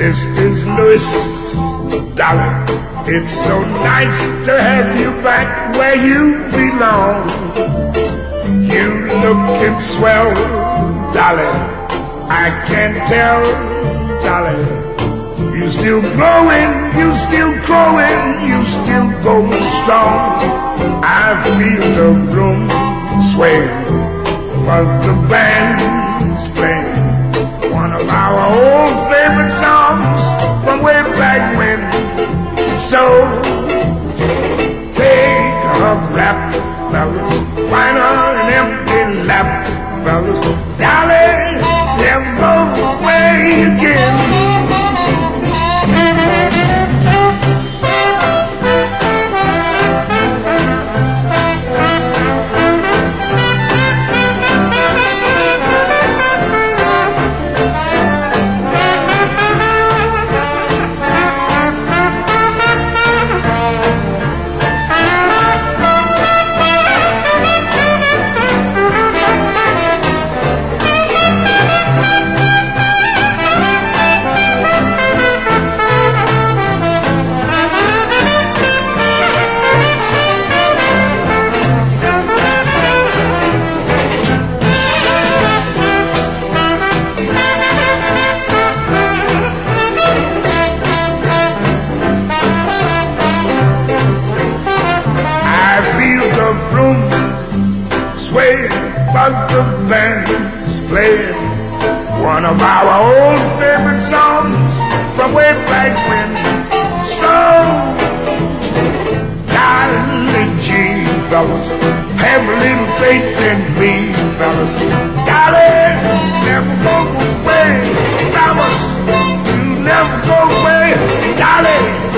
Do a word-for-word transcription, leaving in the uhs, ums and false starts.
Missus Lewis, darling, it's so nice to have you back where you belong. You looking swell, darling, I can tell, darling. You still growing, you still growing, you still going strong. I feel the room sway, but the band's playing one of our old favorite songs from way back when. So take a rap, fellas, find her an empty lap, fellas, darling, never go away again. But the band's playing one of our old favorite songs from way back when. So, darling G, fellas, have a little faith in me, fellas. Darling, never go away, fellas, you never go away, darling.